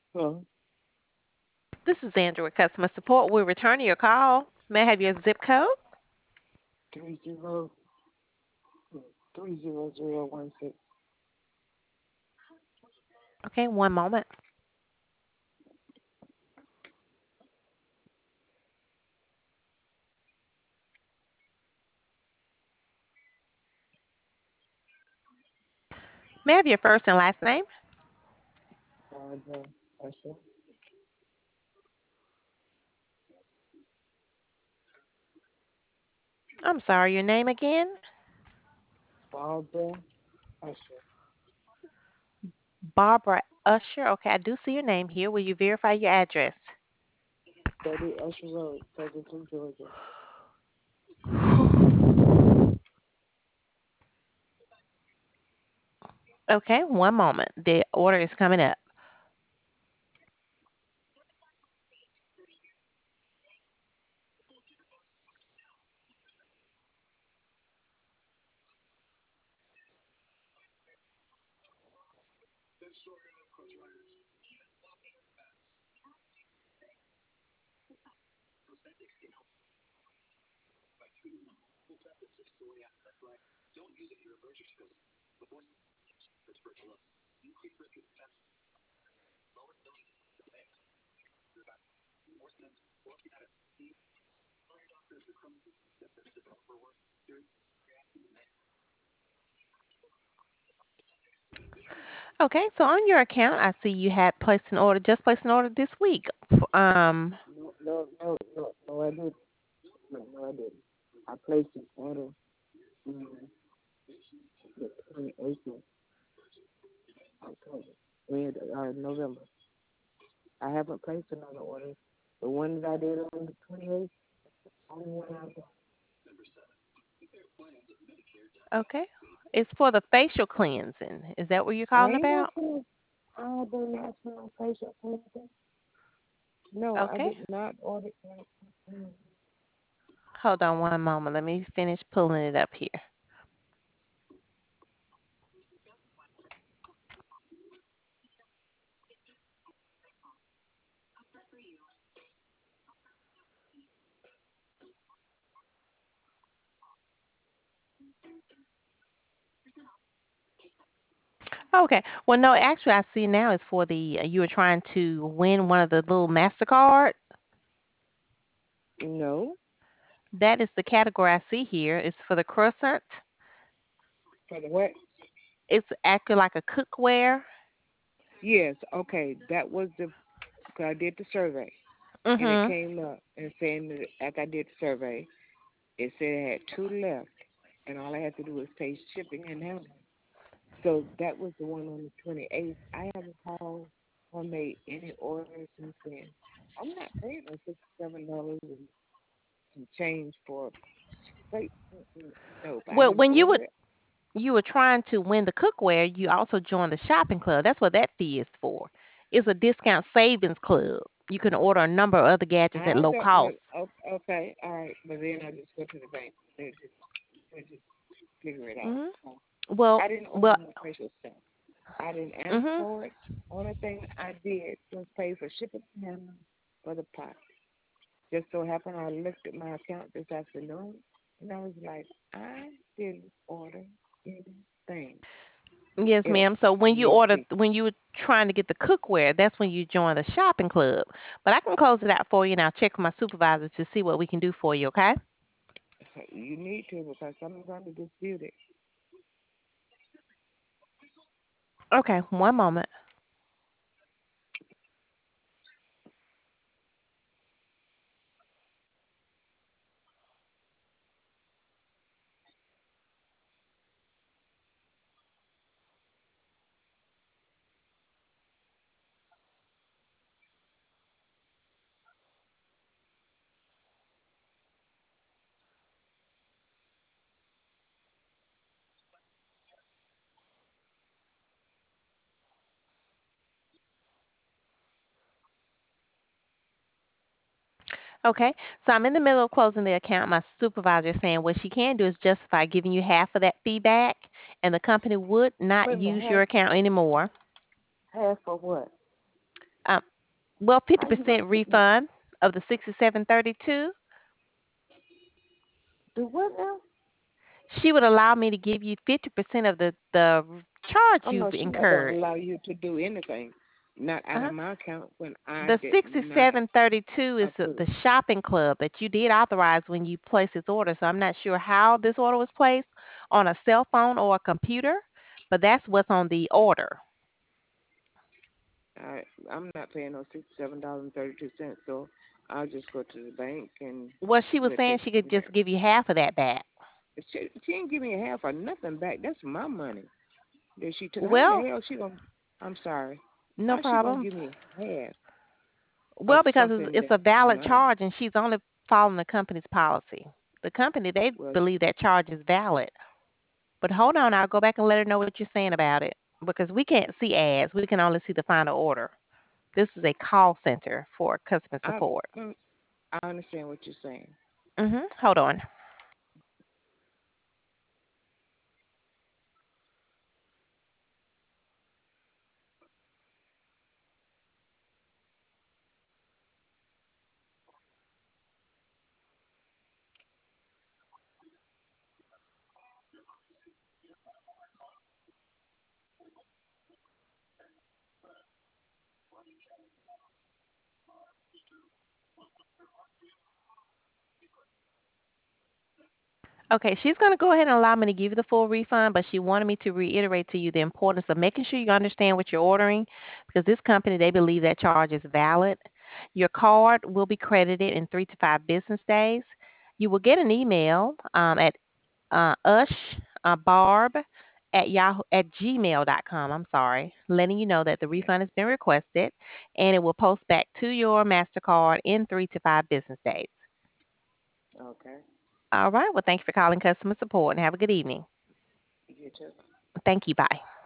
Hello. This is Andrew with Customer Support. We're returning your call. May I have your zip code? 303016. Okay, one moment. May I have your first and last name? Barbara Usher. I'm sorry, your name again? Barbara Usher. Barbara Usher. Okay, I do see your name here. Will you verify your address? 30 Usher Road, Ferguson, Georgia. Okay, one moment. The order is coming up. Okay, so on your account, I see you had placed an order, just placed an order this week. No, no, no, no, no, I didn't. No, I didn't. I placed an order on the 28th of October. November. I haven't placed another order. The one that I did on the 28th, only one I got. Okay, it's for the facial cleansing. Is that what you're I calling ain't about? asking no, I didn't ask for no facial cleansing. No, I Okay, did not order that. hold on one moment. Let me finish pulling it up here. Okay. Well, no, actually, I see now it's for the you were trying to win one of the little Mastercard. No, That is the category I see here. It's for the croissant. for the what? It's acting like a cookware. Yes, okay, that was the, cause I did the survey, and it Mhm. came up and saying that after I did the survey, it said I had two left, and all I had to do was pay shipping and handling. So that was the one on the 28th. I haven't called or made any orders since then. I'm not paying no $67 and some change for straight. Nope, I Well, didn't when order it. you were trying to win the cookware, you also joined the shopping club. That's what that fee is for. It's a discount savings club. You can order a number of other gadgets at I low don't. cost. But okay, all right. But then I just go to the bank. They just figure it out. Mhm. So Well, I didn't order well. no facial stuff. I didn't ask Mhm. for it. Only thing I did was pay for shipping and handling for the pot. Just so happened I looked at my account this afternoon and I was like, I didn't order anything Yes, else. ma'am. So Let me see. when you were trying to get the cookware, that's when you join the shopping club. But I can close it out for you, and I'll check with my supervisor to see what we can do for you. Okay? You need to because I'm going to dispute it. Okay. One moment. Okay. So I'm in the middle of closing the account. My supervisor is saying what she can do is justify giving you half of that fee back, and the company would not Wait a minute, use your account anymore. half for what? Um, well, How you gonna 50% refund of the 6732. do what now? She would allow me to give you 50% of the charge Oh no, you've she's not gonna incurred. allow you to do anything, not out of Uh-huh. my account when I The did not 6732 is approve. the shopping club that you did authorize when you placed this order. So I'm not sure how this order was placed on a cell phone or a computer, but that's what's on the order. I'm not paying no $67.32, so I'll just go to the bank and Well, she was we'll saying take she it could from just there. give you half of that back. She ain't give me a half or nothing back. That's my money that she took. How in Well, the hell she gonna? I'm sorry. no How she gonna problem. give me half of Well, because something it's that's a valid mine? charge and she's only following the company's policy. The company, they Well, believe that charge is valid. But hold on, I'll go back and let her know what you're saying about it because we can't see ads. We can only see the final order. This is a call center for customer I support. mm, I understand what you're saying. Hold on. Okay, she's going to go ahead and allow me to give you the full refund, but she wanted me to reiterate to you the importance of making sure you understand what you're ordering because this company, they believe that charge is valid. Your card will be credited in 3 to 5 business days. You will get an email at barb at yahoo at gmail.com. I'm sorry, letting you know that the Okay. refund has been requested, and it will post back to your Mastercard in 3 to 5 business days. Okay. All right. Well, thank you for calling customer support, and have a good evening. You too. Thank you. Bye.